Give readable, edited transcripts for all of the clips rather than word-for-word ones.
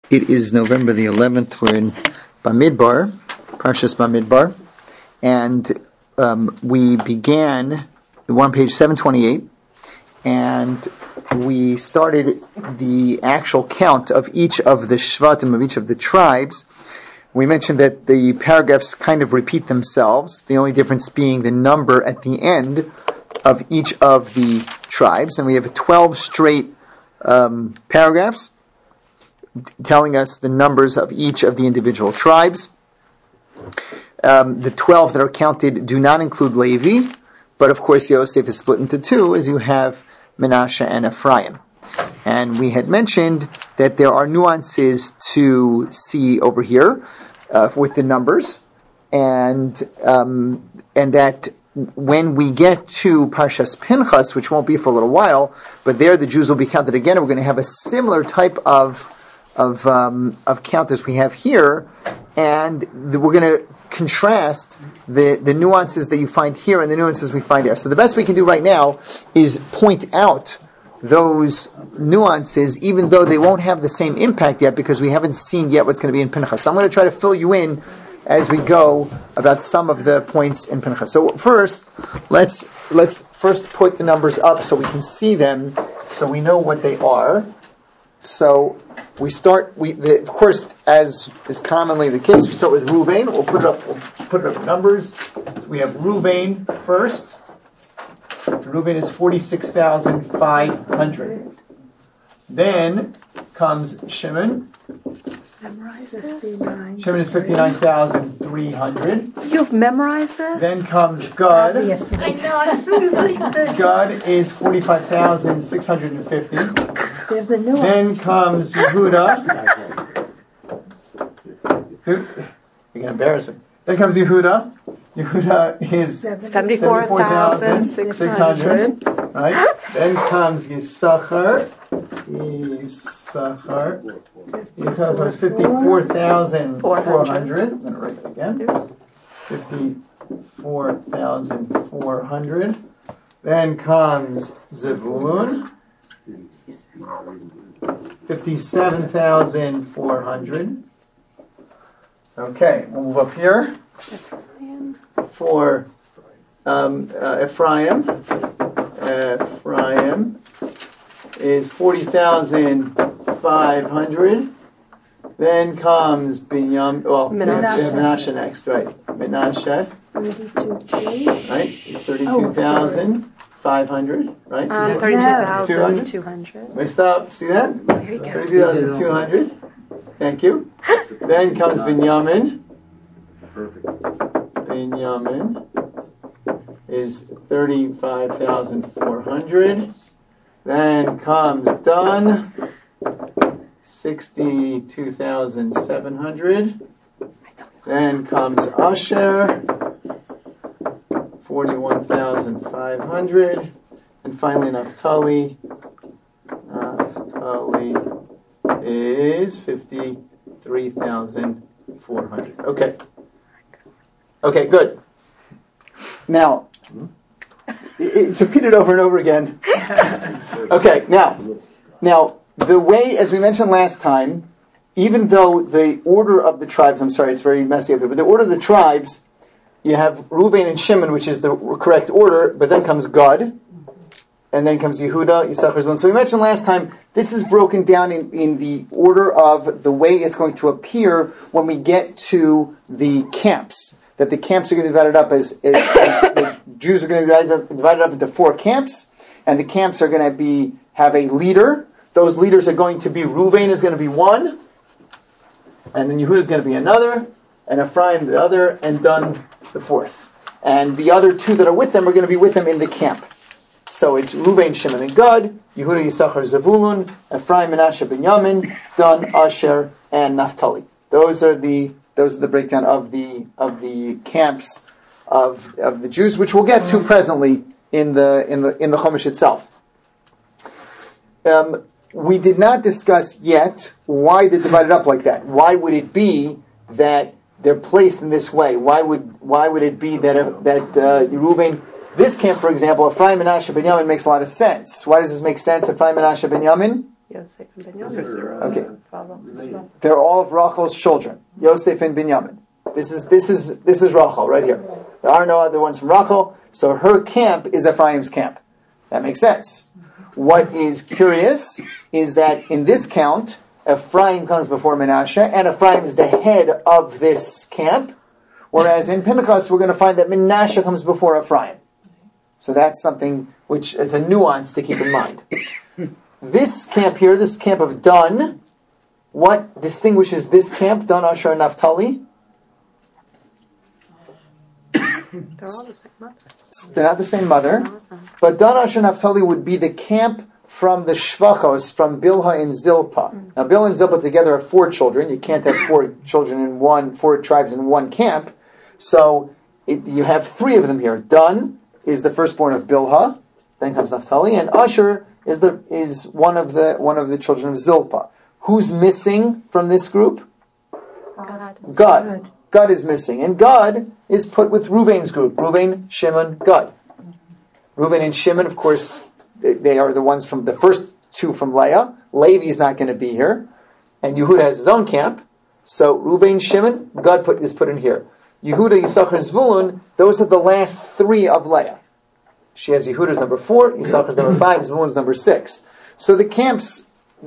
It is November the 11th. We're in Bamidbar, Parshas Bamidbar, and we began, we're on page 728, and we started the actual count of each of the Shvatim, of each of the tribes. We mentioned that the paragraphs kind of repeat themselves, the only difference being the number at the end of each of the tribes, and we have 12 straight paragraphs telling us the numbers of each of the individual tribes. The 12 that are counted do not include Levi, but of course Yosef is split into two, as you have Menashe and Ephraim. And we had mentioned that there are nuances to see over here with the numbers, and that when we get to Parshas Pinchas, which won't be for a little while, but there the Jews will be counted again, and we're going to have a similar type of count as we have here, and we're going to contrast the nuances that you find here and the nuances we find there. So the best we can do right now is point out those nuances, even though they won't have the same impact yet, because we haven't seen yet what's going to be in Pinchas. So I'm going to try to fill you in as we go about some of the points in Pinchas. So first, let's first put the numbers up so we can see them, so we know what they are. So we start. Of course, as is commonly the case, we start with Ruvain. We'll put up numbers. So we have Ruvain first. Ruvain is 46,500. Then comes Shimon. Memorize this. Shimon is 59,300. You've memorized this? Then comes Gad. I know, as soon as I did. Gad is 45,650. There's the nuance. Then comes Yehuda. You're going to embarrass me. Then comes Yehuda. Yehuda is 74,600. Right? Then comes Yisachar. Yisachar is 54,400. I'm going to write that again. 54,400. Then comes Zevulun. 57,400. Okay, we'll move up here. For Ephraim. Ephraim is 40,500. Then comes Menashe next, right? Menashe. 32,200. Right? It's 32,500, right? 32,200. Wait, stop. See that? 32,200. Thank you. Then comes Binyamin. Binyamin is 35,400. Then comes Dan, 62,700. Then comes Asher, 41,500. And finally Naphtali. Naphtali is 53,400. Okay, good. Now, it's repeated over and over again. Okay, now, the way, as we mentioned last time, even though the order of the tribes, I'm sorry, it's very messy up here, but the order of the tribes, you have Reuven and Shimon, which is the correct order, but then comes Gad, and then comes Yehuda, Yisachar, Zebulun. So we mentioned last time, this is broken down in the order of the way it's going to appear when we get to the camps. That the camps are going to be divided up the Jews are going to be divided up into 4 camps, and the camps are going to have a leader. Those leaders are going to be, Reuven is going to be one, and then Yehuda is going to be another, and Ephraim the other, and Dan the fourth. And the other 2 that are with them are going to be with them in the camp. So it's Reuven, Shimon, and Gad, Yehuda, Yisachar, Zevulun, Ephraim, Menashe, Binyamin, Dan, Asher, and Naphtali. Those are the breakdown of the camps of the Jews, which we'll get to presently in the Chumash itself. We did not discuss yet why they're divided up like that. Why would it be that they're placed in this way? Why would it be that Reuven, this camp, for example, Ephraim, Menashe, Binyamin, makes a lot of sense. Why does this make sense? Ephraim, Menashe, Binyamin. Yosef and Benjamin. Okay. They're all of Rachel's children, Yosef and Binyamin. This is Rachel right here. There are no other ones from Rachel, so her camp is Ephraim's camp. That makes sense. What is curious is that in this count, Ephraim comes before Menashe, and Ephraim is the head of this camp, whereas in Pinchas we're going to find that Menashe comes before Ephraim. So that's something which it's a nuance to keep in mind. This camp here, this camp of Dan, what distinguishes this camp, Dan, Asher, and Naphtali? They're all the same mother. They're not the same mother, but Dan, Asher, and Naphtali would be the camp from the Shvachos, from Bilhah and Zilpah. Now, Bilhah and Zilpah together have 4 children. You can't have 4 children in 4 tribes in one camp. So you have 3 of them here. Dan is the firstborn of Bilhah, then comes Naphtali, and Asher is one of the children of Zilpah. Who's missing from this group? Gad. Gad is missing, and Gad is put with Reuven's group. Reuven, Shimon, Gad. Reuven and Shimon, of course, they are the ones from the first 2 from Leah. Levi is not going to be here, and Yehuda has his own camp. So Reuven, Shimon, Gad is put in here. Yehuda, Yisachar, Zvulun, those are the last 3 of Leah. She has Yehuda's number 4, Yisachar's number 5, Zvulun's number 6. So the camps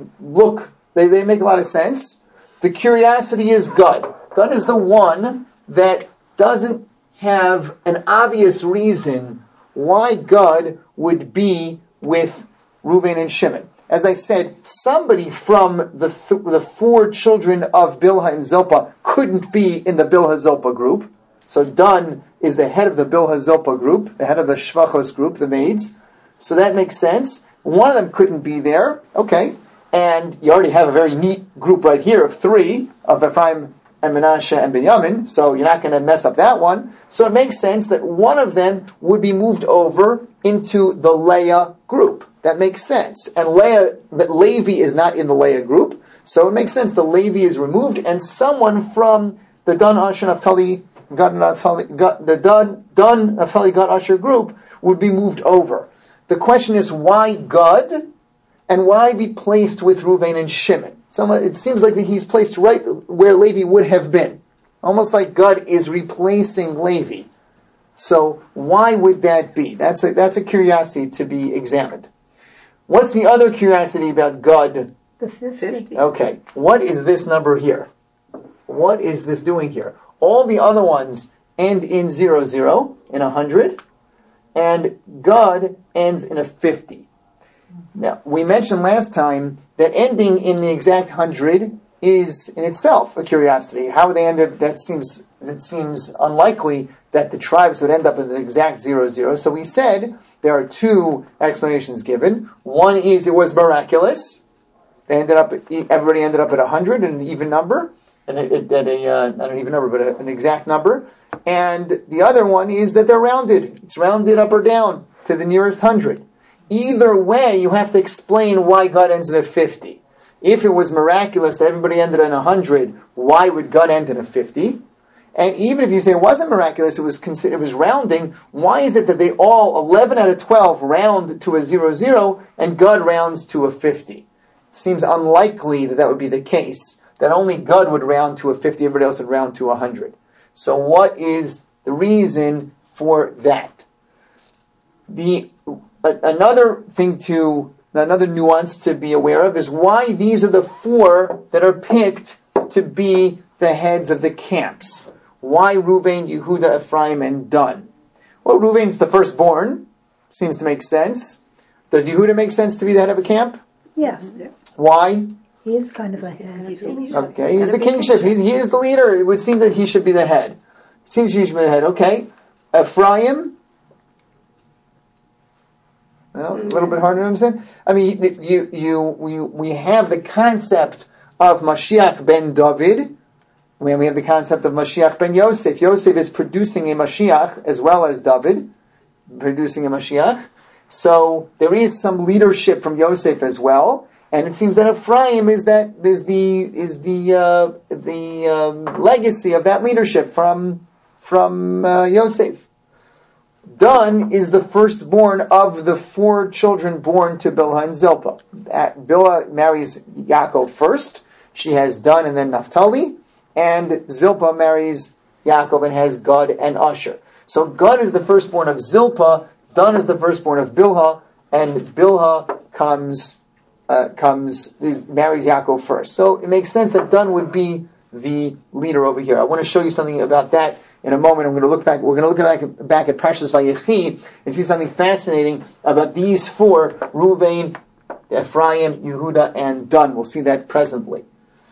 they make a lot of sense. The curiosity is Gad. Gad is the one that doesn't have an obvious reason why Gad would be with Reuven and Shimon. As I said, somebody from the 4 children of Bilhah and Zilpah couldn't be in the Bilhah Zilpah group. So Dan is the head of the Bilhah Zilpah group, the head of the Shvachos group, the maids. So that makes sense. One of them couldn't be there. Okay. And you already have a very neat group right here of 3, of Ephraim and Menashe and Binyamin. So you're not going to mess up that one. So it makes sense that one of them would be moved over into the Leah group. That makes sense. And Levi is not in the Leah group. So it makes sense the Levi is removed, and someone from the Dan, Asher, Naphtali, Dan, Naphtali, Gad, Asher group would be moved over. The question is, why Gad, and why be placed with Reuven and Shimon? It seems like that he's placed right where Levi would have been. Almost like Gad is replacing Levi. So why would that be? That's a curiosity to be examined. What's the other curiosity about Gad? The 50. Okay, what is this number here? What is this doing here? All the other ones end in 00, in 100, and Gad ends in a 50. Now, we mentioned last time that ending in the exact 100 is in itself a curiosity. How they end up, that seems unlikely that the tribes would end up in the exact 00. So we said there are 2 explanations given. One is it was miraculous. Everybody ended up at 100, an even number, not an even number, but an exact number. And the other one is that they're rounded. It's rounded up or down to the nearest 100. Either way, you have to explain why God ends in a 50. If it was miraculous that everybody ended in 100, why would God end in a 50? And even if you say it wasn't miraculous, it was rounding, why is it that they all, 11 out of 12, round to a 00, and God rounds to a 50? It seems unlikely that would be the case, that only God would round to a 50, everybody else would round to 100. So what is the reason for that? Another nuance to be aware of is why these are the 4 that are picked to be the heads of the camps. Why Reuven, Yehuda, Ephraim, and Dan? Well, Reuven's the firstborn. Seems to make sense. Does Yehuda make sense to be the head of a camp? Yes. Why? He is kind of a head. Okay, he's the kingship. He is the leader. It would seem that he should be the head. It seems he should be the head. Okay. Ephraim? Well, a little bit harder to understand. I mean, we have the concept of Mashiach ben David. We have the concept of Mashiach ben Yosef. Yosef is producing a Mashiach as well as David producing a Mashiach. So there is some leadership from Yosef as well. And it seems that Ephraim is the legacy of that leadership from Yosef. Dan is the firstborn of the 4 children born to Bilhah and Zilpah. Bilhah marries Yaakov first. She has Dan and then Naphtali. And Zilpah marries Yaakov and has Gad and Asher. So Gad is the firstborn of Zilpah. Dan is the firstborn of Bilhah. And Bilhah marries Yaakov first. So it makes sense that Dan would be the leader over here. I want to show you something about that in a moment. We're going to look back at Parshas Vayechi and see something fascinating about these 4, Reuven, Ephraim, Yehuda, and Dan. We'll see that presently.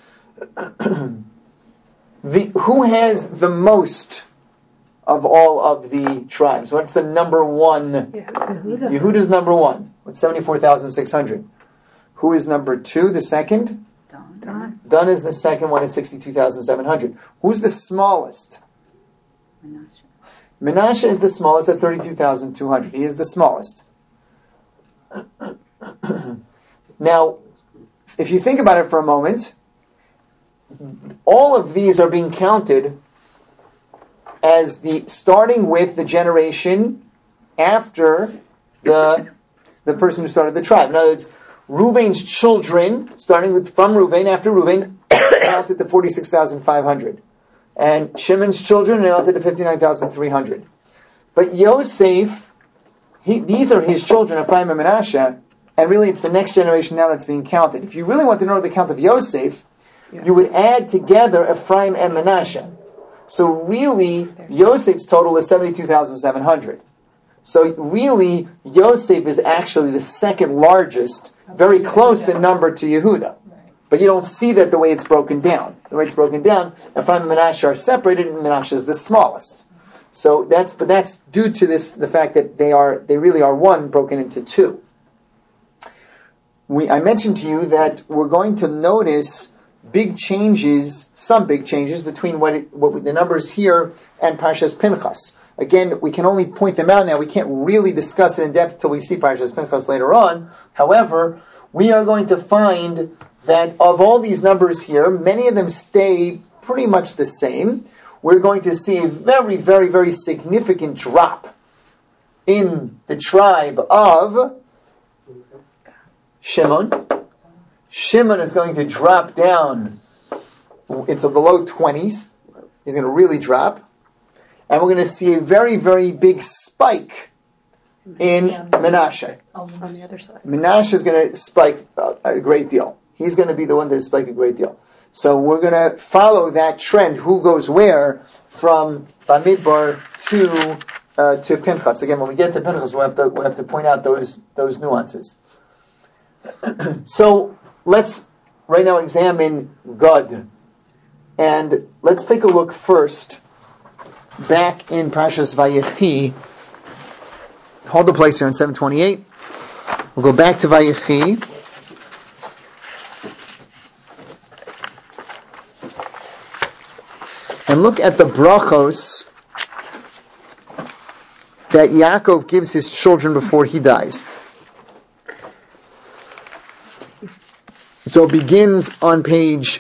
Who has the most of all of the tribes? What's the number 1? Yehuda. Yehuda's number 1 with 74,600. Who is number 2, the second? Dan. Dan is the second one at 62,700. Who's the smallest? Menashe is the smallest at 32,200. He is the smallest. Now, if you think about it for a moment, all of these are being counted as starting with the generation after the person who started the tribe. In other words, Reuven's children, starting from Reuven, after Reuven, amounted to 46,500. And Shimon's children amounted to 59,300. But Yosef, these are his children, Ephraim and Menashe, and really it's the next generation now that's being counted. If you really want to know the count of Yosef, you would add together Ephraim and Menashe. So really, Yosef's total is 72,700. So really, Yosef is actually the second largest, very close in number to Yehuda. But you don't see that the way it's broken down. The way it's broken down, Ephraim and Menashe are separated, and Menashe is the smallest. So that's due to the fact that they really are one broken into 2. I mentioned to you that we're going to notice some big changes between what the numbers here and Parshas Pinchas. Again, we can only point them out now. We can't really discuss it in depth until we see Parshas Pinchas later on. However, we are going to find that of all these numbers here, many of them stay pretty much the same. We're going to see a very, very, very significant drop in the tribe of Shimon. Shimon is going to drop down into the low 20s. He's going to really drop. And we're going to see a very, very big spike in Menashe. On the other side. Menashe is going to spike a great deal. He's going to be the one that spike a great deal. So we're going to follow that trend, who goes where, from Bamidbar to Pinchas. Again, when we get to Pinchas, we'll have to point out those nuances. So let's right now examine Gad. And let's take a look first back in Parshas Vayechi. Hold the place here in 728. We'll go back to Vayechi. And look at the brachos that Yaakov gives his children before he dies. So it begins on page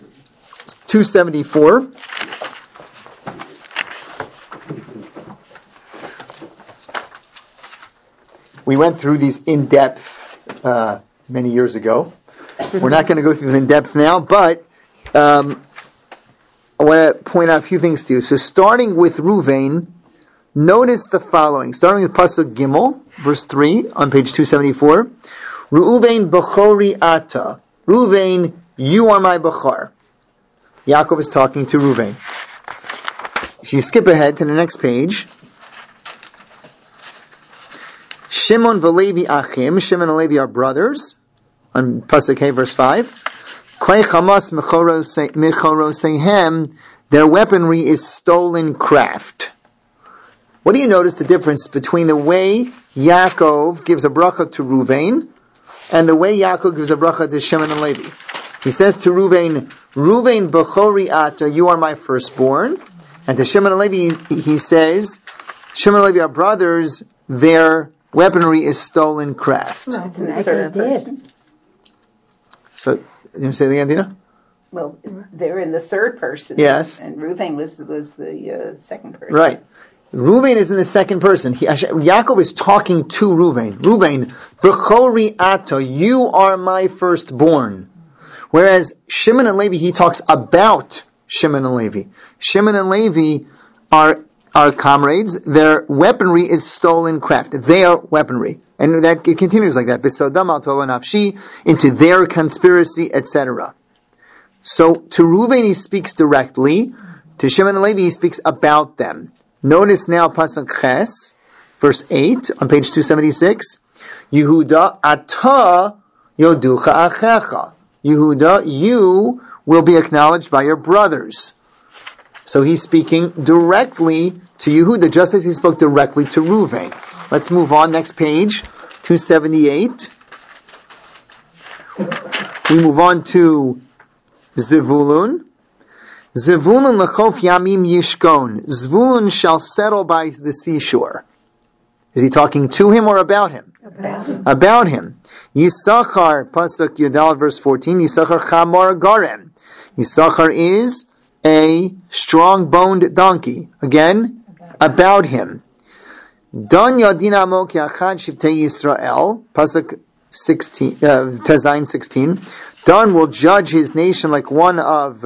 274. We went through these in depth many years ago. We're not going to go through them in depth now, but I want to point out a few things to you. So starting with Reuven, notice the following. Starting with Pasuk Gimel, verse 3 on page 274. Reuven Bechori Ata. Reuven, you are my Bechor. Yaakov is talking to Reuven. If you skip ahead to the next page, Shimon v'Levi Achim. Shimon and Levi are brothers. On Pasuk Hey, verse 5. Klei Chamas Mechorosehem. Their weaponry is stolen craft. What do you notice the difference between the way Yaakov gives a bracha to Reuven and the way Yaakov gives a bracha to Shimon and Levi? He says to Reuven, Reuven Bechori Ata, you are my firstborn. And to Shimon and Levi, he says, Shimon and Levi are brothers, their weaponry is stolen craft. No, they did. So, you say it again, Dina? Well, they're in the third person. Yes. And Reuven was the second person. Right. Reuven is in the second person. Yaakov is talking to Reuven. Reuven, B'chori ato, you are my firstborn. Whereas Shimon and Levi, he talks about Shimon and Levi. Shimon and Levi are comrades. Their weaponry is stolen craft. Their weaponry. And that it continues like that. B'sodam al tova nafshi, into their conspiracy, etc. So to Reuven he speaks directly. To Shimon and Levi he speaks about them. Notice now Pasuk Ches, verse 8, on page 276. Yehuda ata yoducha achecha. Yehuda, you will be acknowledged by your brothers. So he's speaking directly to Yehuda, just as he spoke directly to Reuven. Let's move on, next page, 278. We move on to Zevulun. Zvulun lechof yamim yishkon. Zvulun shall settle by the seashore. Is he talking to him or about him? About him. Yisachar, Pasuk Yudal, verse 14. Yisachar chamor garem. Yisachar is a strong-boned donkey. Again, about him. Dan yadin amo ki achad shivtei Yisrael. Pasuk 16, Tezayin 16. Dan will judge his nation like the one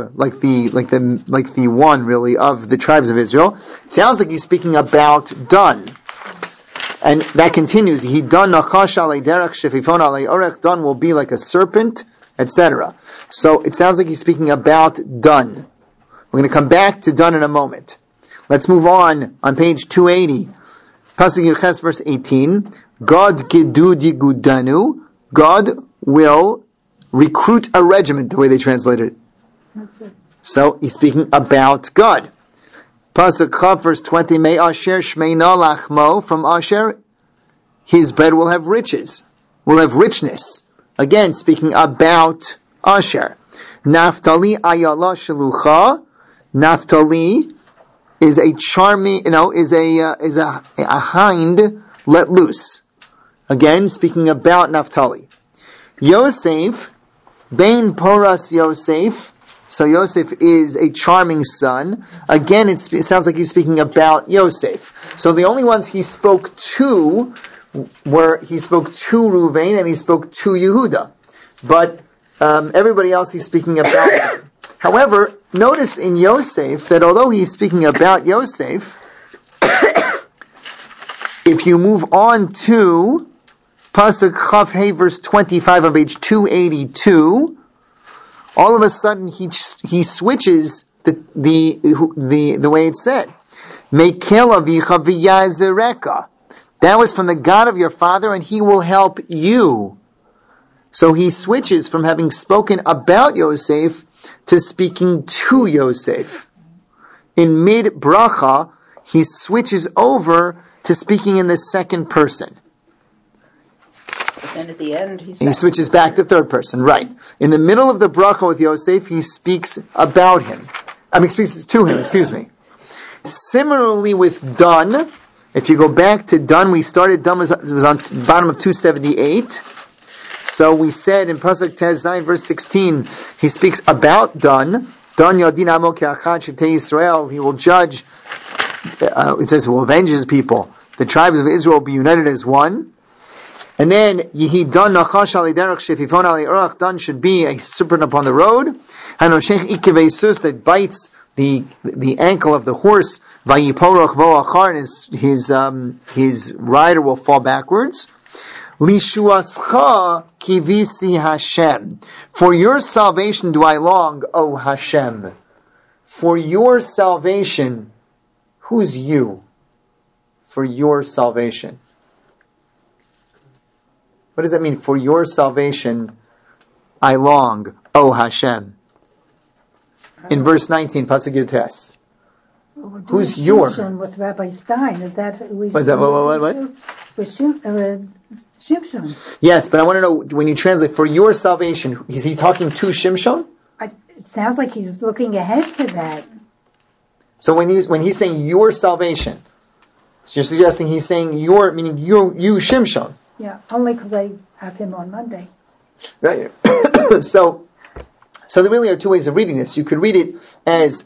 really of the tribes of Israel. It sounds like he's speaking about Dan. And that continues. He Dan nachash alei derech shefifon alei orech. Dan will be like a serpent, etc. So it sounds like he's speaking about Dan. We're going to come back to Dan in a moment. Let's move on page 280. Pasuk Yirches, verse 18. God gidud yigudanu. God will recruit a regiment, the way they translated it. That's it. So he's speaking about God. Pasuk Chav, verse 20, May Asher Shmeina Lachmo, from Asher, his bread will have riches, will have richness. Again, speaking about Asher. Naphtali Ayala Shalucha. Naphtali is a charming, is a hind let loose. Again, speaking about Naphtali. Yosef, Bain Poras Yosef. So Yosef is a charming son. Again, it sounds like he's speaking about Yosef. So the only ones he spoke to Reuven and he spoke to Yehuda. But everybody else he's speaking about. However, notice in Yosef that although he's speaking about Yosef, if you move on to Pasuk Chaf Hey, verse 25 on page 282, all of a sudden he switches the way it's said. Mekel avicha v'yazereka. That was from the God of your father, and he will help you. So he switches from having spoken about Yosef to speaking to Yosef. In mid bracha, he switches over to speaking in the second person. And at the end, he switches back to third person, right. In the middle of the bracha with Yosef, he speaks about him. Speaks to him, Similarly with Dan, if you go back to Dan, we started, Dan was on the bottom of 278. So we said in Pasuk Tez Zayin, verse 16, he speaks about Dan. Dan yadin amo ke'achad shivtei Yisrael. He will judge, it says, he will avenge his people. The tribes of Israel will be united as one. And then, Yehi Dan nachash alei derech shefifon alei orach. Dan should be a serpent upon the road. Hanoshech ikevei sus, that bites the ankle of the horse. Vayiporoch vo'achar, and his rider will fall backwards. Lishuascha kivisi Hashem. For your salvation do I long, O Hashem. For your salvation, who's you? For your salvation. What does that mean? For your salvation, I long, O Hashem. In verse 19, Pasuk Yutes. Who's your? With Rabbi Stein, is that? What's that? What? With Shimshon. Yes, but I want to know, when you translate, for your salvation, is he talking to Shimshon? It sounds like he's looking ahead to that. So when he's saying your salvation, so you're suggesting he's saying your, meaning you Shimshon. Yeah, only because I have him on Monday. Right. So there really are two ways of reading this. You could read it as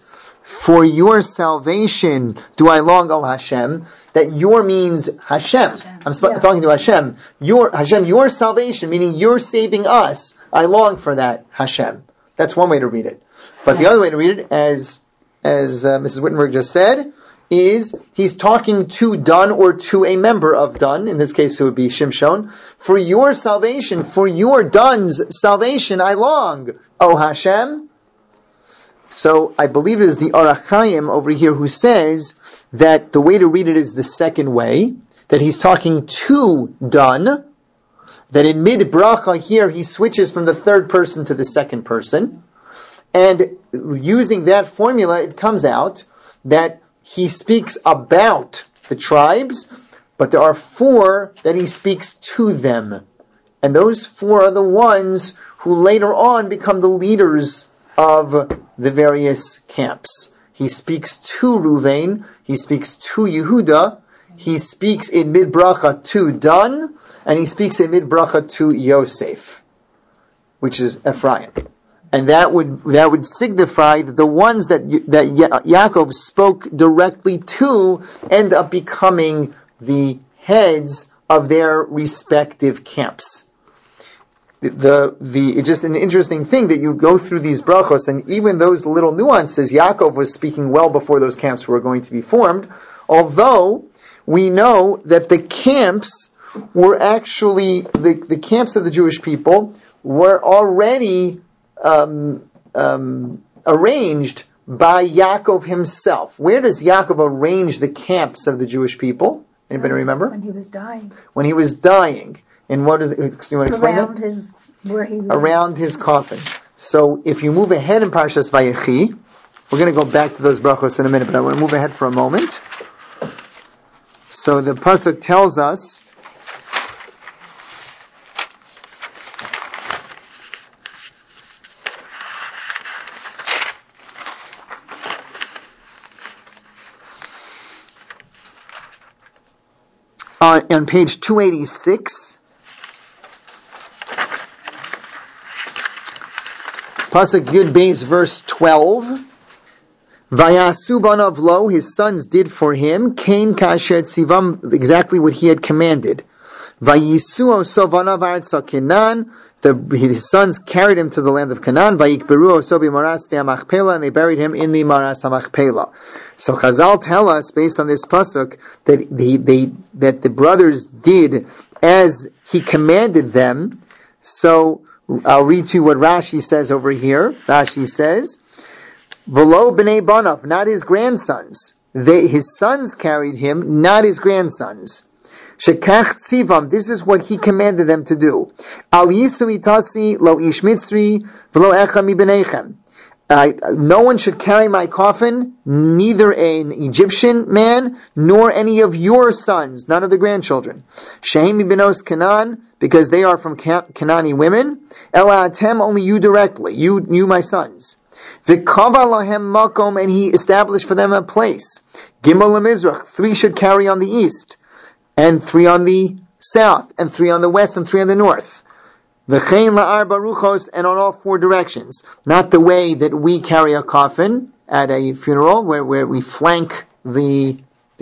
for your salvation do I long, O Hashem. That your means Hashem. I'm talking to Hashem. Your salvation, meaning you're saving us. I long for that, Hashem. That's one way to read it. But the other way to read it, as Mrs. Wittenberg just said, is he's talking to Dan or to a member of Dan. In this case, it would be Shimshon. For your salvation, for your Dan's salvation, I long, O Hashem. So I believe it is the Orach Chaim over here who says that the way to read it is the second way, that he's talking to Dan, that in mid-bracha here he switches from the third person to the second person, and using that formula it comes out that he speaks about the tribes, but there are 4 that he speaks to them. And those 4 are the ones who later on become the leaders of the various camps. He speaks to Ruvain, he speaks to Yehuda, he speaks in mid-bracha to Dan, and he speaks in mid-bracha to Yosef, which is Ephraim. And that would signify that the ones that Yaakov spoke directly to end up becoming the heads of their respective camps. It's just an interesting thing that you go through these brachos, and even those little nuances, Yaakov was speaking well before those camps were going to be formed, although we know that the camps were actually, the camps of the Jewish people were already arranged by Yaakov himself. Where does Yaakov arrange the camps of the Jewish people? Anybody remember? When he was dying. When he was dying. And what is it? You want to explain around that? Where he was. Around his coffin. So if you move ahead in Parshas Vayechi, we're going to go back to those brachos in a minute, but I want to move ahead for a moment. So the pasuk tells us, on page 286, pasuk Yud Beis, verse 12. Vayasu banav lo, his sons did for him, Kain kasher tzivam, exactly what he had commanded. Vayisu oso vanav artsa Kenan, his sons carried him to the land of Canaan. Vayikberu oso b'maras Machpelah, and they buried him in the Maras Machpelah. So Chazal tell us, based on this pasuk, that the brothers did as he commanded them. So I'll read to you what Rashi says over here. Rashi says, V'lo b'nei banav, not his grandsons. His sons carried him, not his grandsons. Shekach tzivam, this is what he commanded them to do. Al yisu mitasi lo ish mitzri v'lo echa mi b'neichem. No one should carry my coffin, neither an Egyptian man, nor any of your sons, none of the grandchildren. Shehem mibenos Canaan, because they are from Canaani women. Ela atem, only you directly, you my sons. V'kava lahem makom, and he established for them a place. Gimel lemizrach, 3 should carry on the east, and 3 on the south, and 3 on the west, and 3 on the north. V'chein la'ar baruchos, and on all 4 directions. Not the way that we carry a coffin at a funeral, where we flank the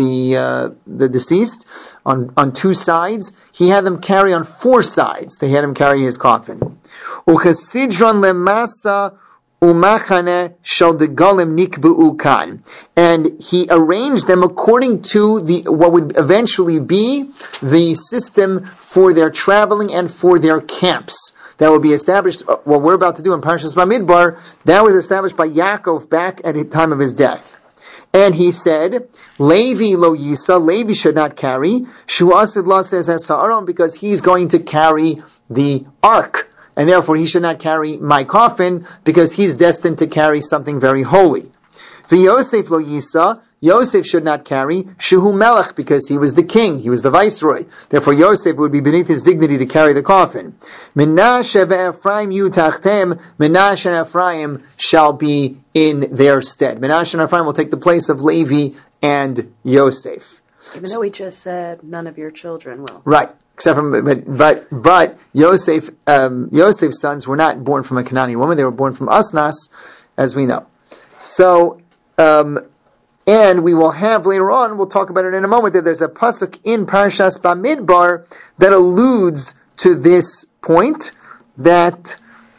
deceased on 2 sides. He had them carry on 4 sides. They had him carry his coffin. Uchesidron lemasa umachane shel degalim nikbeu kan, and he arranged them according to what would eventually be the system for their traveling and for their camps. That will be established. What we're about to do in Parshas Bamidbar, that was established by Yaakov back at the time of his death. And he said, Levi lo yisa, Levi should not carry. Shuasid la says as Aaron, because he's going to carry the ark. And therefore he should not carry my coffin, because he's destined to carry something very holy. V'Yosef lo yisa, Yosef should not carry. Shehu melech, because he was the king, he was the viceroy. Therefore Yosef would be beneath his dignity to carry the coffin. Menashe ve'Ephraim yu tachtem, Menashe and Ephraim shall be in their stead. Menashe and Ephraim will take the place of Levi and Yosef. Even though he just said none of your children will. Right. Except for, but Yosef's sons were not born from a Canaanite woman; they were born from Asnas, as we know. So And we will have later on, we'll talk about it in a moment, that there's a pasuk in Parshas Bamidbar that alludes to this point, that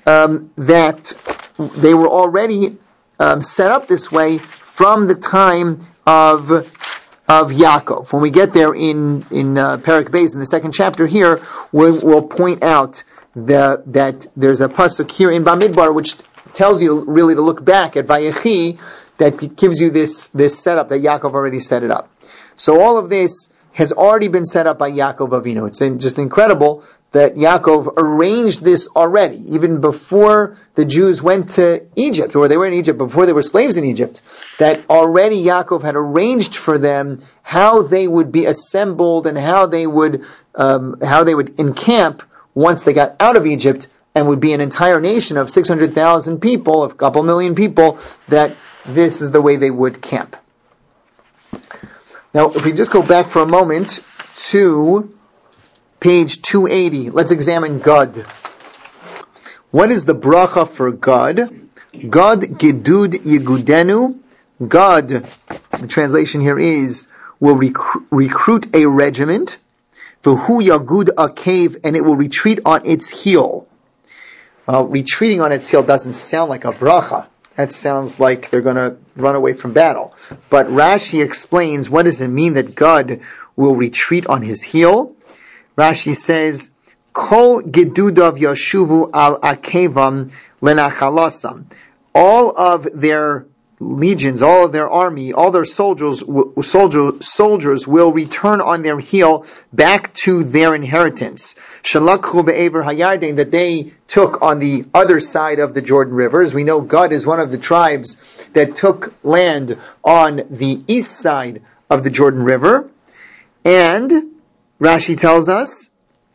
they were already set up this way from the time of Yaakov. When we get there in Perek Beis, in the second chapter here, we'll point out that there's a pasuk here in Bamidbar which tells you really to look back at Vayechi, that gives you this setup that Yaakov already set it up. So all of this has already been set up by Yaakov Avinu. It's just incredible that Yaakov arranged this already, even before the Jews went to Egypt, or they were in Egypt, before they were slaves in Egypt, that already Yaakov had arranged for them how they would be assembled and how they would encamp once they got out of Egypt, and would be an entire nation of 600,000 people, a couple million people, that this is the way they would camp. Now, if we just go back for a moment to page 280, let's examine Gad. What is the bracha for Gad? Gad Gedud Yegudenu. Gad, the translation here is, will recruit a regiment. V'hu Yagud a cave, and it will retreat on its heel. Retreating on its heel doesn't sound like a bracha. That sounds like they're going to run away from battle. But Rashi explains, what does it mean that God will retreat on his heel? Rashi says, Kol gedudav yashuvu al akevam lenachalasam. All of their legions, all of their army, all their soldiers will return on their heel back to their inheritance. Shalakhu be'ever hayarden, that they took on the other side of the Jordan River. As we know, Gad is one of the tribes that took land on the east side of the Jordan River. And Rashi tells us,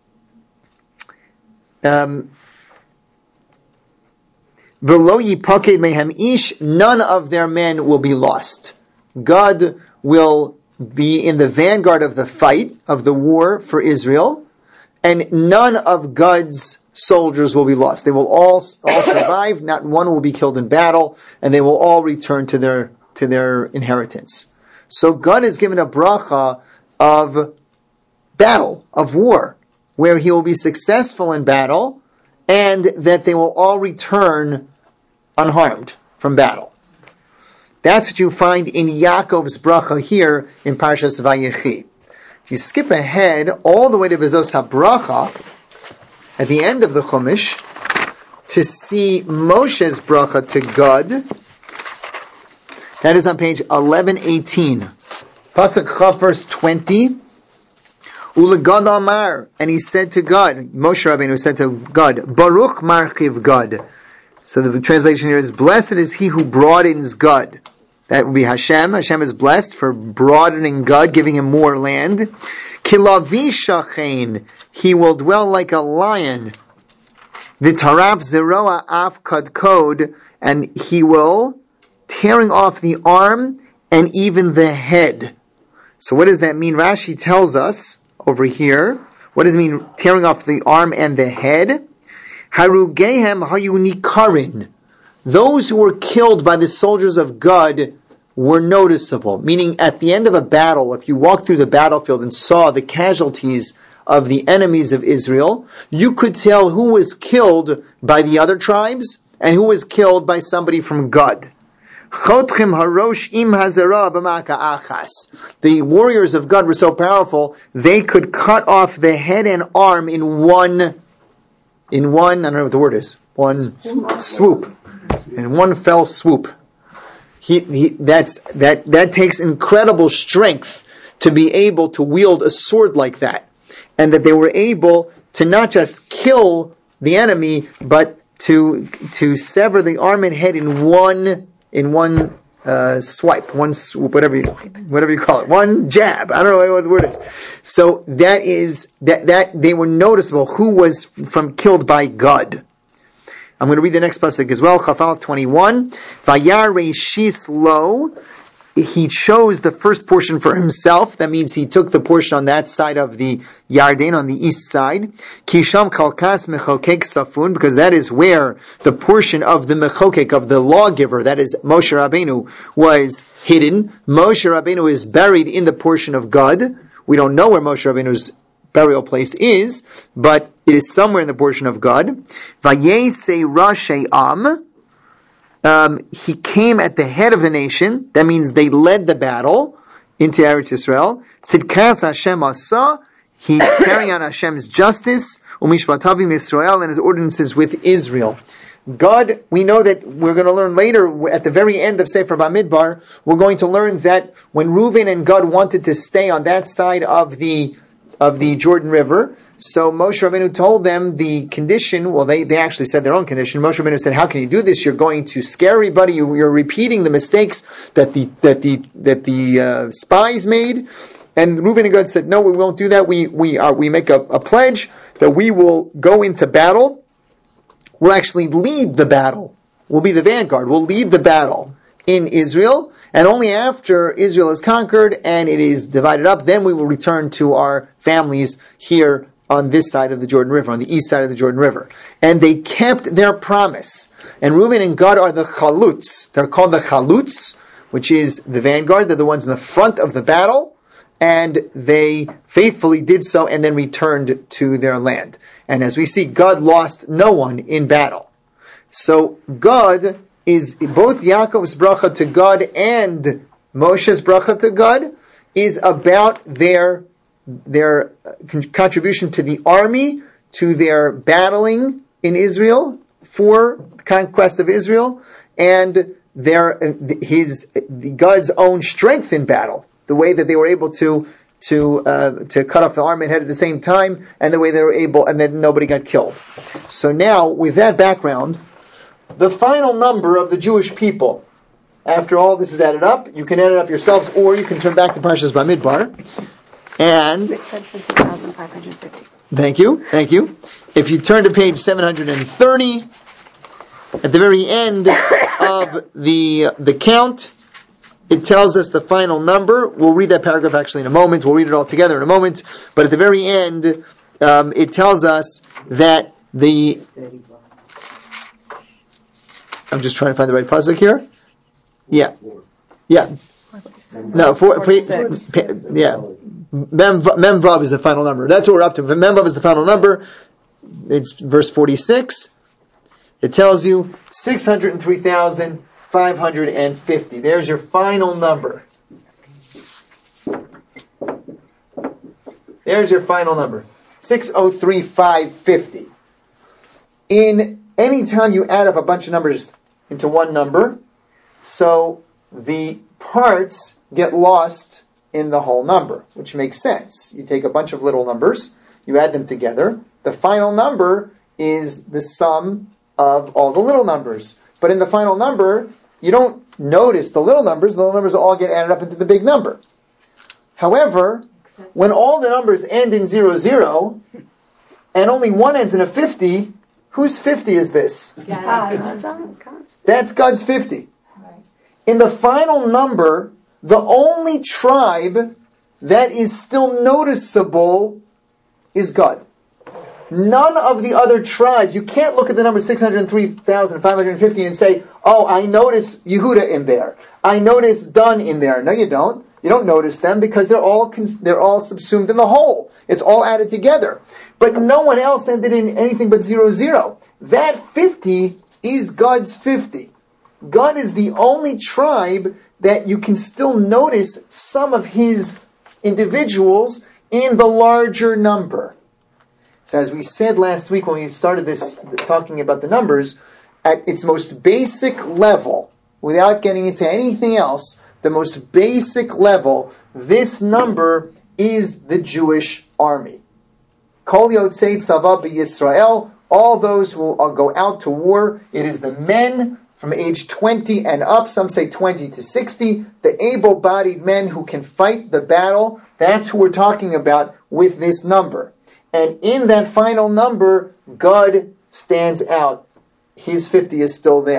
V'lo yipaked mehem ish, none of their men will be lost. God will be in the vanguard of the fight, of the war for Israel, and none of God's soldiers will be lost. They will all survive, not one will be killed in battle, and they will all return to their inheritance. So God is given a bracha of battle, of war, where he will be successful in battle, and that they will all return unharmed from battle. That's what you find in Yaakov's bracha here in Parshas Vayechi. If you skip ahead all the way to Bezos HaBracha, at the end of the Chumash, to see Moshe's bracha to God, that is on page 1118. Pasuk Chav, verse 20. Ulegad Amar, and he said to God, Moshe Rabbeinu said to God, Baruch Marchiv Gad. So the translation here is, blessed is he who broadens Gad. That would be Hashem. Hashem is blessed for broadening Gad, giving him more land. Kilavi shachein, he will dwell like a lion. V'taraf zeroa af kadkod, and he will tearing off the arm and even the head. So what does that mean? Rashi tells us over here, what does it mean, tearing off the arm and the head? Harugehem hayunikarin. Those who were killed by the soldiers of God were noticeable. Meaning, at the end of a battle, if you walked through the battlefield and saw the casualties of the enemies of Israel, you could tell who was killed by the other tribes and who was killed by somebody from God. Chotchem harosh im hazara b'maka achas. The warriors of God were so powerful, they could cut off the head and arm in one, I don't know what the word is, one swoop. In one fell swoop. That takes incredible strength to be able to wield a sword like that. And that they were able to not just kill the enemy, but to sever the arm and head in one swipe, one swoop, whatever you call it, one jab. I don't know what the word is. So that they were noticeable who was killed by God. I'm going to read the next pasuk as well. Chafal 21. Vayar reishis lo. he chose the first portion for himself. That means he took the portion on that side of the Yarden, on the east side. Kisham Kalkas Mechokek Safun, because that is where the portion of the Mechokek, of the lawgiver, that is Moshe Rabbeinu, was hidden. Moshe Rabbeinu is buried in the portion of God. We don't know where Moshe Rabbeinu's burial place is, but it is somewhere in the portion of God. Vayesei Rashi Am. He came at the head of the nation. That means they led the battle into Eretz Yisrael. Tzidkas Hashem Asa. He carrying on Hashem's justice, Umishpatavim Yisrael, and his ordinances with Israel. God, we know that we're going to learn later, at the very end of Sefer Bamidbar, we're going to learn that when Reuven and Gad wanted to stay on that side of the Jordan River, so Moshe Rabbeinu told them the condition. Well, they actually said their own condition. Moshe Rabbeinu said, "How can you do this? You're going to scare everybody. You're repeating the mistakes that the spies made." And Reuven and Gad said, "No, we won't do that. We make a pledge that we will go into battle. We'll actually lead the battle. We'll be the vanguard. We'll lead the battle in Israel, and only after Israel is conquered and it is divided up, then we will return to our families here on this side of the Jordan River, on the east side of the Jordan River." And they kept their promise. And Reuben and Gad are the Chalutz. They're called the Chalutz, which is the vanguard. They're the ones in the front of the battle. And they faithfully did so and then returned to their land. And as we see, Gad lost no one in battle. So Gad is both Yaakov's bracha to Gad and Moshe's bracha to Gad is about their contribution to the army, to their battling in Israel for the conquest of Israel, and Gad's own strength in battle, the way that they were able to cut off the arm and head at the same time, and the way they were able, and then nobody got killed. So now, with that background, the final number of the Jewish people, after all this is added up, you can add it up yourselves, or you can turn back to Parshas Bamidbar, and 650,550. Thank you. If you turn to page 730, at the very end of the count, it tells us the final number. We'll read that paragraph actually in a moment. We'll read it all together in a moment. But at the very end, it tells us that I'm just trying to find the right pasuk here. Yeah. No, Mem Vav is the final number. That's what we're up to. Mem Vav is the final number. It's verse 46. It tells you 603,550. There's your final number. There's your final number. 603,550. In any time you add up a bunch of numbers into one number, so the parts get lost in the whole number, which makes sense. You take a bunch of little numbers, you add them together. The final number is the sum of all the little numbers. But in the final number, you don't notice the little numbers. The little numbers all get added up into the big number. However, when all the numbers end in 00, and only one ends in a 50, whose 50 is this? God's. That's God's 50. In the final number, the only tribe that is still noticeable is Gad. None of the other tribes, you can't look at the number 603,550 and say, oh, I notice Yehuda in there. I notice Dan in there. No, you don't. You don't notice them because they're all subsumed in the whole. It's all added together. But no one else ended in anything but 00. That 50 is God's 50. God is the only tribe that you can still notice some of his individuals in the larger number. So as we said last week when we started this, talking about the numbers, at its most basic level, without getting into anything else, the most basic level, this number is the Jewish army. Kol Yotzei Tzava b'Yisrael, all those who go out to war, it is the men from age 20 and up, some say 20 to 60, the able-bodied men who can fight the battle, that's who we're talking about with this number. And in that final number, God stands out. His 50 is still there.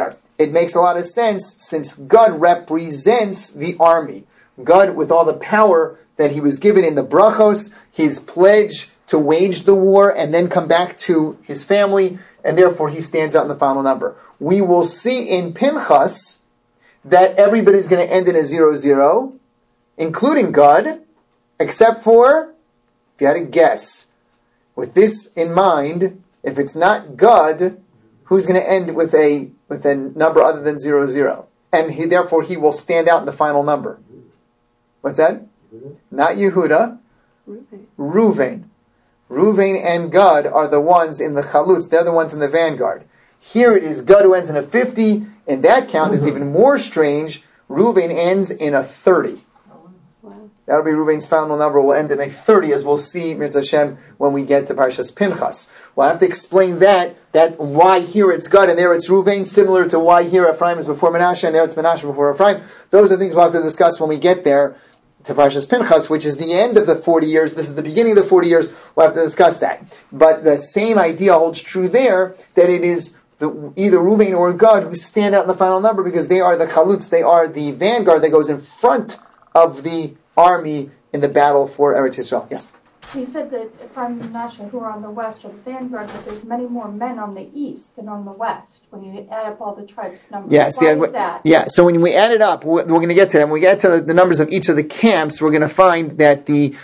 it makes a lot of sense since God represents the army. God, with all the power that he was given in the brachos, his pledge to wage the war and then come back to his family, and therefore he stands out in the final number. We will see in Pinchas that everybody's going to end in a 0-0, including God, except for, if you had to guess, with this in mind, if it's not God, who's going to end with a number other than 0-0? And therefore he will stand out in the final number. What's that? Not Yehuda. Reuven. Reuven and Gad are the ones in the chalutz. They're the ones in the vanguard. Here it is Gad who ends in a 50. In that count, it's even more strange. Reuven ends in a 30. That'll be Reuven's final number. Will end in a 30, as we'll see, Mirz Hashem, when we get to Parshas Pinchas. We'll have to explain that why here it's Gad and there it's Reuven, similar to why here Ephraim is before Menashe and there it's Menashe before Ephraim. Those are things we'll have to discuss when we get there to Parshas Pinchas, which is the end of the 40 years. This is the beginning of the 40 years. We'll have to discuss that. But the same idea holds true there, that it is either Reuven or Gad who stand out in the final number because they are the chalutz, they are the vanguard that goes in front of the army in the battle for Eretz Yisrael. Yes? You said that Ephraim and Menashe, who are on the west, are the vanguard, but there's many more men on the east than on the west when you add up all the tribes' numbers. Yes, Why is that? Yeah, so when we add it up, we're going to get to them. When we get to the numbers of each of the camps, we're going to find that the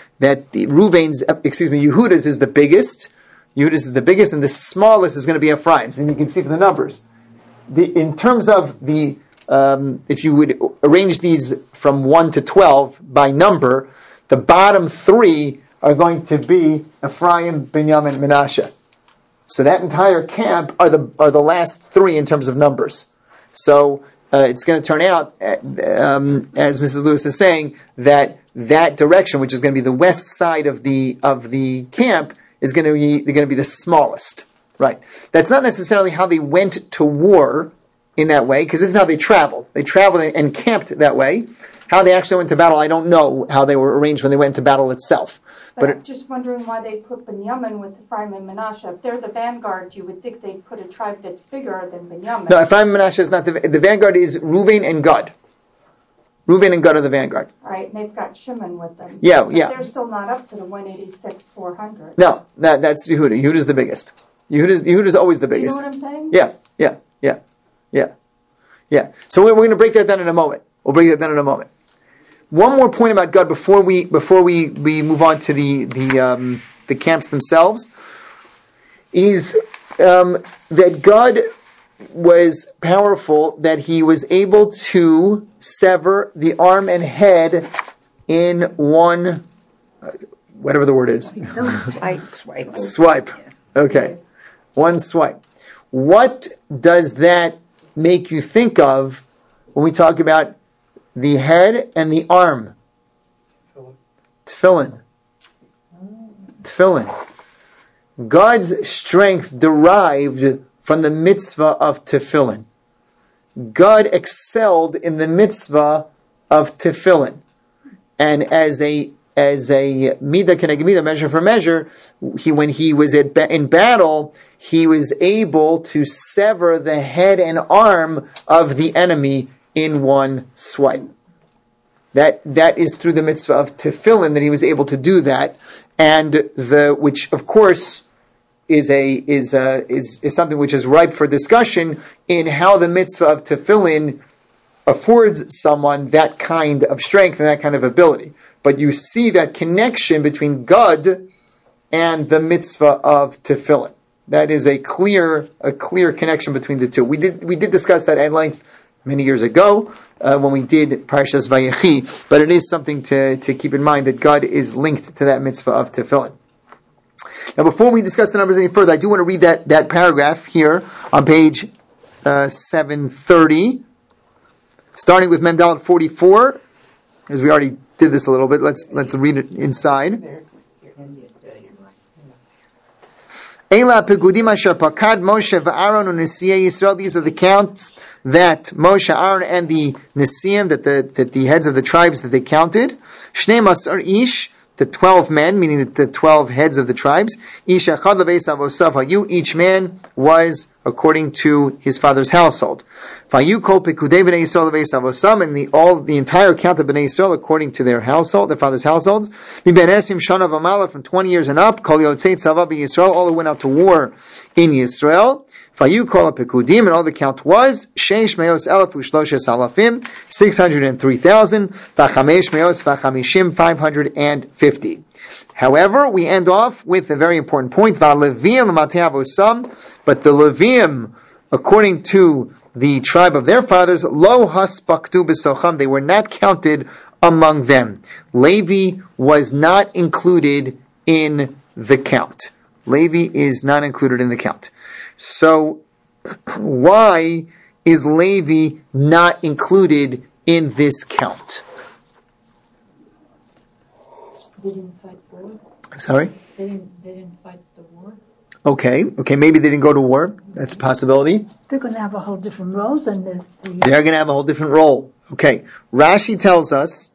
Yehuda's is the biggest. Yehuda's is the biggest, and the smallest is going to be Ephraim's. And you can see from the numbers. In terms of the if you would arrange these from 1 to 12 by number, the bottom three are going to be Ephraim, Binyamin, Menashe. So that entire camp are the last three in terms of numbers. So it's going to turn out, as Mrs. Lewis is saying, that direction, which is going to be the west side of the camp, is going to be the smallest. Right. That's not necessarily how they went to war in that way, because this is how they traveled. They traveled and camped that way. How they actually went to battle, I don't know how they were arranged when they went to battle itself. But I'm just wondering why they put Binyamin with Ephraim and Menashe. If they're the vanguard, you would think they'd put a tribe that's bigger than Binyamin. No, Ephraim and Menashe is not the vanguard. Is Reuven and Gad. Reuven and Gad are the vanguard. All right, and they've got Shimon with them. Yeah, but yeah. They're still not up to the 186, 400. No, that's Yehuda. Yehuda's the biggest. Yehuda's always the biggest. Do you know what I'm saying? Yeah. So we're going to break that down in a moment. We'll break that down in a moment. One more point about Gad before we move on to the camps themselves is that Gad was powerful, that he was able to sever the arm and head in one, whatever the word is. Swipe. Okay. One swipe. What does that make you think of when we talk about the head and the arm? Tefillin. God's strength derived from the mitzvah of tefillin. God excelled in the mitzvah of tefillin. And as a midah keneged midah, measure for measure, when he was in battle, he was able to sever the head and arm of the enemy in one swipe. That is through the mitzvah of tefillin that he was able to do that, and which of course is something which is ripe for discussion in how the mitzvah of tefillin affords someone that kind of strength and that kind of ability. But you see that connection between Gad and the mitzvah of tefillin. That is a clear connection between the two. We did discuss that at length many years ago when we did Parshas Vayechi, but it is something to keep in mind that Gad is linked to that mitzvah of tefillin. Now, before we discuss the numbers any further, I do want to read that paragraph here on page 730, starting with Mendalet 44. As we already did this a little bit, let's read it inside. Ela pegudim asher pakad Moshe v'Aaron u'Nesiyei Yisrael. These are the counts that Moshe, Aaron, and the Nesiyim, that the heads of the tribes that they counted. Shnei masar ish, the 12 men, meaning the 12 heads of the tribes. Ish echad lebeis avosav hayu. Each man was according to his father's household. Vayukol Pekudei Bnei Yisrael V'Esav Osam, and the entire count of Bnei Yisrael according to their household, their father's households. Miben Esim Shana V'Mala, from 20 years and up. Kol Yotzei Tzava B'Yisrael, all who went out to war in Yisrael. Vayukol Pekudim, and all the count was Sheish Meos Elef U'Shloshes Alafim, 603,000. V'Chamesh Meos V'Chamishim, 550. However, we end off with a very important point. V'Leviim L'Matei Avosam, but the Leviim, according to the tribe of their fathers, Lo Haspaktu B'Socham, they were not counted among them. Levi was not included in the count. Levi is not included in the count. So, why is Levi not included in this count? They didn't fight war. Sorry? They didn't fight the war. Okay, maybe they didn't go to war. That's a possibility. They're going to have a whole different role than the They're going to have a whole different role. Okay, Rashi tells us,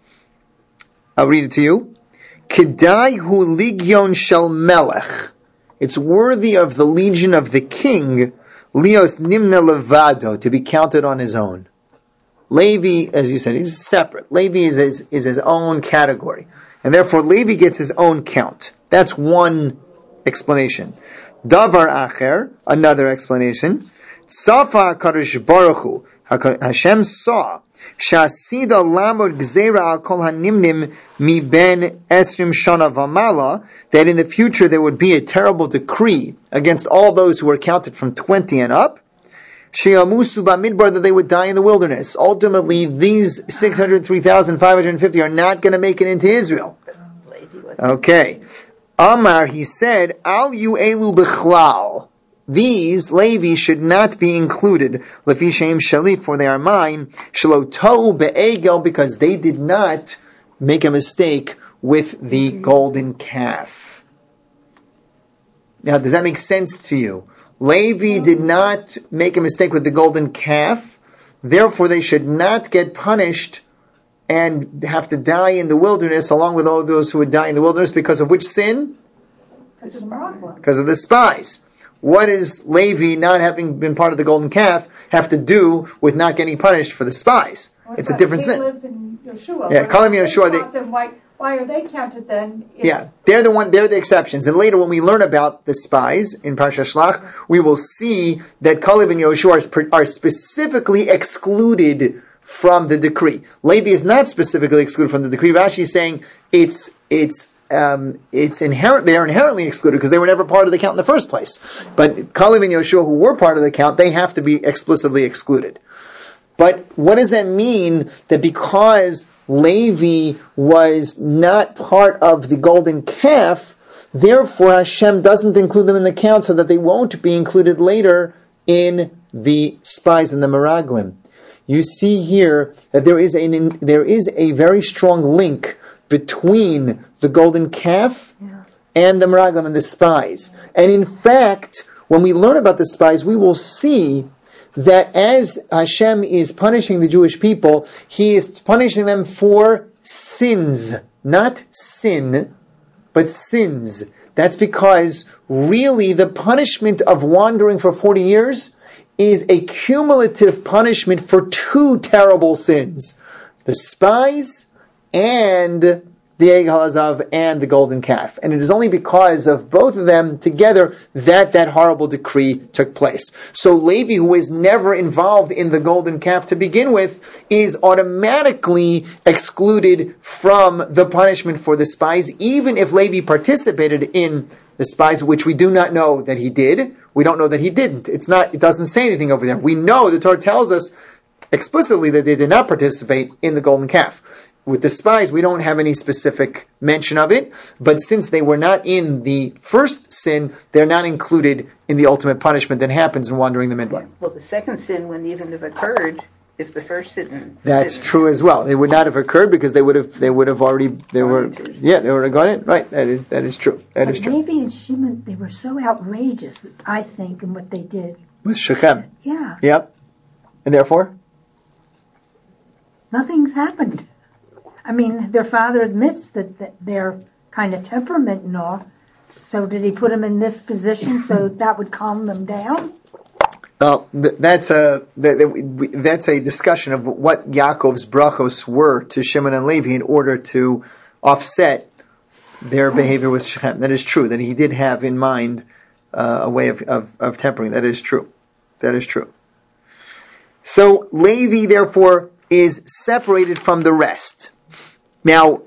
I'll read it to you. Kedai hu ligyon shel melech. It's worthy of the legion of the king, lios nimna levado, to be counted on his own. Levi, as you said, he's separate. Levi is his own category. And therefore Levi gets his own count. That's one explanation. Davar acher, another explanation. Tzafa HaKadosh Baruch Hu, Hashem saw, Shasida lamod gzeira al kol hanimnim mi ben esrim shana v'mala, that in the future there would be a terrible decree against all those who were counted from 20 and up. Sheyamusu b'midbar, that they would die in the wilderness. Ultimately, these 603,550 are not going to make it into Israel. Okay. Amar, he said, Al yu elu b'chlal. These, Levi, should not be included. Lefi sheim shalif, for they are mine. Shelo to'u be'egel, because they did not make a mistake with the golden calf. Now, does that make sense to you? Levi did not make a mistake with the golden calf, therefore they should not get punished and have to die in the wilderness along with all those who would die in the wilderness because of which sin? Because of the spies. What does Levi, not having been part of the golden calf, have to do with not getting punished for the spies? It's a different sin. Caleb and Yeshua. Yeah, Caleb and Yeshua. Why are they counted then? Yeah, they're the exceptions. And later when we learn about the spies in Parashat Shlach, we will see that Caleb and Yeshua are specifically excluded from the decree. Levi is not specifically excluded from the decree. Rashi is saying it's inherent. They are inherently excluded because they were never part of the count in the first place. But Caleb and Yeshua, who were part of the count, they have to be explicitly excluded. But what does that mean? That because Levi was not part of the golden calf, therefore Hashem doesn't include them in the count, so that they won't be included later in the spies and the meraglim. You see here that there is a very strong link between the golden calf and the meraglim and the spies. And in fact, when we learn about the spies, we will see that as Hashem is punishing the Jewish people, He is punishing them for sins. Not sin, but sins. That's because really the punishment of wandering for 40 years is a cumulative punishment for two terrible sins. The spies and the Egel Hazav and the golden calf. And it is only because of both of them together that horrible decree took place. So Levi, who is never involved in the golden calf to begin with, is automatically excluded from the punishment for the spies, even if Levi participated in the spies, which we do not know that he did. We don't know that he didn't. It doesn't say anything over there. We know the Torah tells us explicitly that they did not participate in the golden calf. With the spies, we don't have any specific mention of it, but since they were not in the first sin, they're not included in the ultimate punishment that happens in wandering the midbar. Well, the second sin wouldn't even have occurred if the first sin. That's true as well. They would not have occurred because they would have already they would have gone in. Right. That is true. That is true. Levi and Shimon, they were so outrageous, I think, in what they did with Shechem. Yeah. Yep. And therefore, nothing's happened. I mean, their father admits that they're kind of temperament and all. So did he put them in this position so that would calm them down? That's a discussion of what Yaakov's brachos were to Shimon and Levi in order to offset their behavior with Shechem. That is true. That he did have in mind a way of tempering. That is true. That is true. So Levi, therefore, is separated from the rest. Now,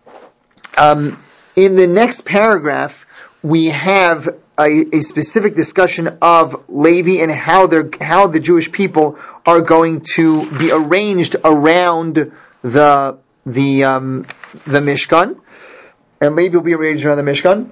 in the next paragraph, we have a specific discussion of Levi and how the Jewish people are going to be arranged around the Mishkan, and Levi will be arranged around the Mishkan.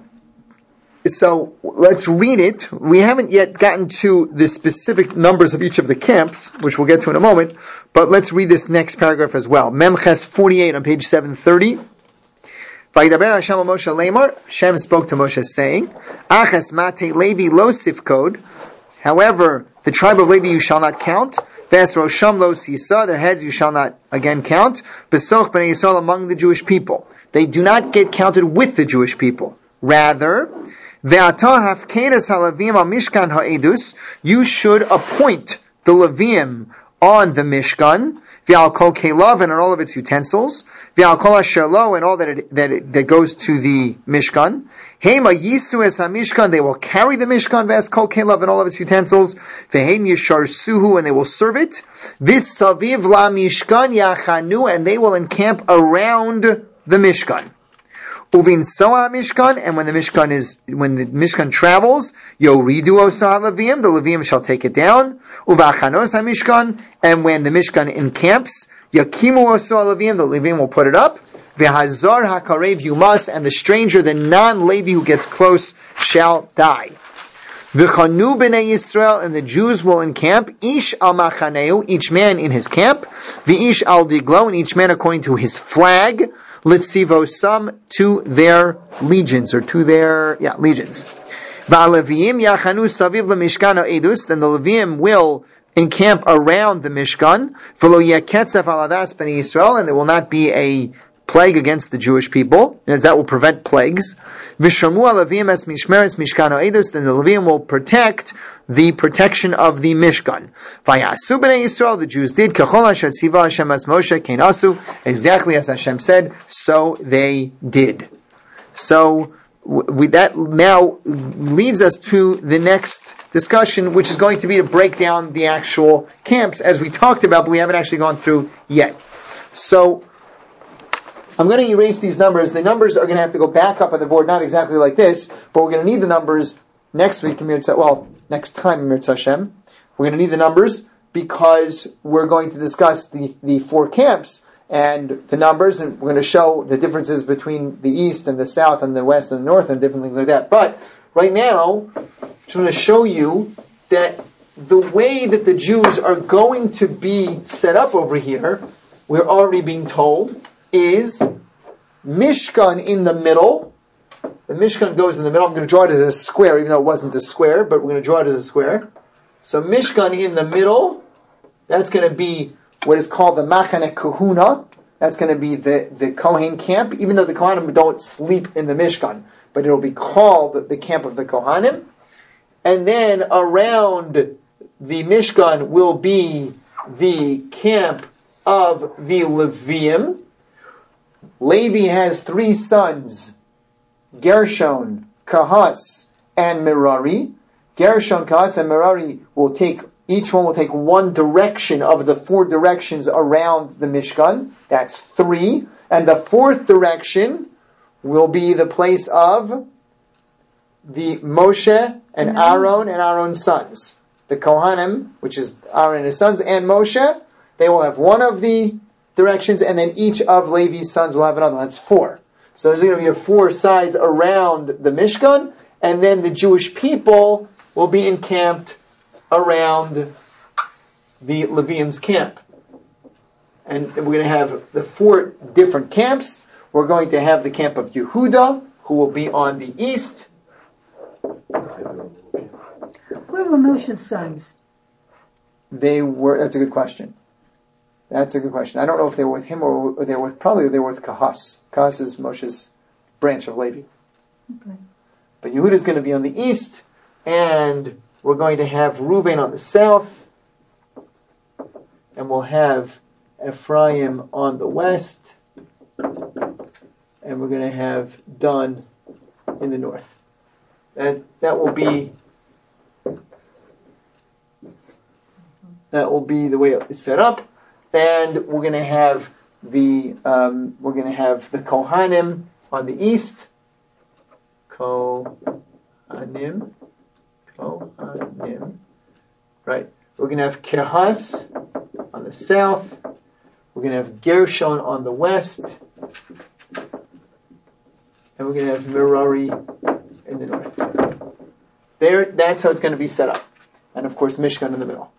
So let's read it. We haven't yet gotten to the specific numbers of each of the camps, which we'll get to in a moment, but let's read this next paragraph as well. Memches 48 on page 730. Vayidaber Hashem al Moshe Lemar. Hashem spoke to Moshe saying, Aches mate Levi lo sifkod. However, the tribe of Levi you shall not count. Ves rosham lo sisa. Their heads you shall not again count. Besoch bnei Yisrael among the Jewish people. They do not get counted with the Jewish people. Rather, ve'ata hafkedas haLevim al Mishkan ha'edus. You should appoint the Levim on the Mishkan, v'al kol kelav, and on all of its utensils, v'al kol asher lo, and all that goes to the Mishkan. Hema yisu es hamishkan, they will carry the Mishkan, v'as kol kelav, and all of its utensils, v'heim yishar suhu, and they will serve it, v'saviv la Mishkan yachanu, and they will encamp around the Mishkan. Uvin soa Mishkan, and when the Mishkan travels, yoridu osa Levim, the Levim shall take it down. Uvachanos Mishkan, and when the Mishkan encamps, yakimu osa Levim, the Levim will put it up. Vehazar hakarev yumas, and the stranger, the non-Levi who gets close, shall die. V'chanu b'nei Yisrael, and the Jews will encamp, ish al machaneu, each man in his camp, v'ish al diglo, and each man according to his flag, litzivosam, to their legions, or to their, legions. V'aleviim yachanu saviv l'mishkan ha'edus, then the Leviim will encamp around the Mishkan, v'lo yeketzef al adas b'nei Yisrael, and there will not be a plague against the Jewish people, and that will prevent plagues. V'shamu alavim es mishmeres mishkan ha'edus, then the Leviim will protect the protection of the Mishkan. Vayasu b'nei Yisrael, the Jews did, kachol asher tziva Hashem as Moshe kein asu, exactly as Hashem said, so they did. So that now leads us to the next discussion, which is going to be to break down the actual camps, as we talked about, but we haven't actually gone through yet. So I'm going to erase these numbers. The numbers are going to have to go back up on the board, not exactly like this, but we're going to need the numbers next week, next time in Mirz Hashem. We're going to need the numbers because we're going to discuss the four camps and the numbers, and we're going to show the differences between the east and the south and the west and the north and different things like that. But right now, I'm just going to show you that the way that the Jews are going to be set up over here, we're already being told, is Mishkan in the middle. The Mishkan goes in the middle. I'm going to draw it as a square, even though it wasn't a square, but we're going to draw it as a square. So Mishkan in the middle, that's going to be what is called the Machane Kahuna. That's going to be the Kohen camp, even though the Kohanim don't sleep in the Mishkan, but it'll be called the camp of the Kohanim. And then around the Mishkan will be the camp of the Leviim. Levi has three sons, Gershon, Kahas, and Merari. Gershon, Kahas, and Merari each one will take one direction of the four directions around the Mishkan. That's three. And the fourth direction will be the place of the Moshe and Aaron and Aaron's sons. The Kohanim, which is Aaron and his sons, and Moshe, they will have one of the directions, and then each of Levi's sons will have another. That's four. So there's going to be your four sides around the Mishkan, and then the Jewish people will be encamped around the Levium's camp. And we're going to have the four different camps. We're going to have the camp of Yehuda, who will be on the east. Where were Moshe's sons? That's a good question. That's a good question. I don't know if they were with him or they were with Kahas. Kahas is Moshe's branch of Levi. Okay. But Yehuda is going to be on the east, and we're going to have Reuven on the south, and we'll have Ephraim on the west, and we're going to have Dan in the north. That will be the way it's set up, and we're going to have the Kohanim on the east. Kohanim. Right. We're going to have Kehas on the south. We're going to have Gershon on the west. And we're going to have Merari in the north. That's how it's going to be set up. And of course, Mishkan in the middle.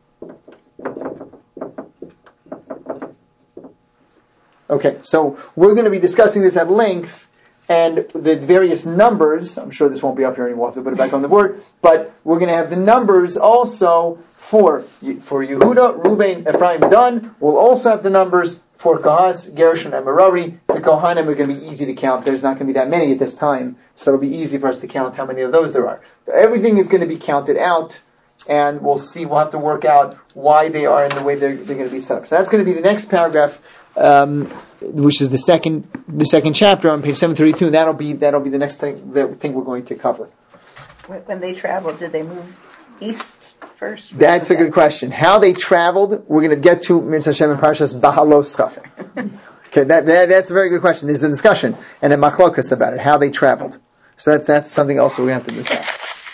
Okay, so we're going to be discussing this at length, and the various numbers. I'm sure this won't be up here anymore. We'll have to put it back on the board. But we're going to have the numbers also for Yehuda, Reuven, Ephraim, Dan. We'll also have the numbers for Kahas, Gershon, and Merari. The Kohanim are going to be easy to count. There's not going to be that many at this time, so it'll be easy for us to count how many of those there are. Everything is going to be counted out, and we'll see. We'll have to work out why they are in the way they're going to be set up. So that's going to be the next paragraph, which is the second chapter on page 732. And that'll be the next thing we're going to cover. When they traveled, did they move east first? That's a good question. How they traveled, we're going to get to Mirz Hashem and Parshas Bahaloscha. Okay, that's a very good question. There's a discussion and a machlokas about it, how they traveled. So that's something else we're going to have to discuss.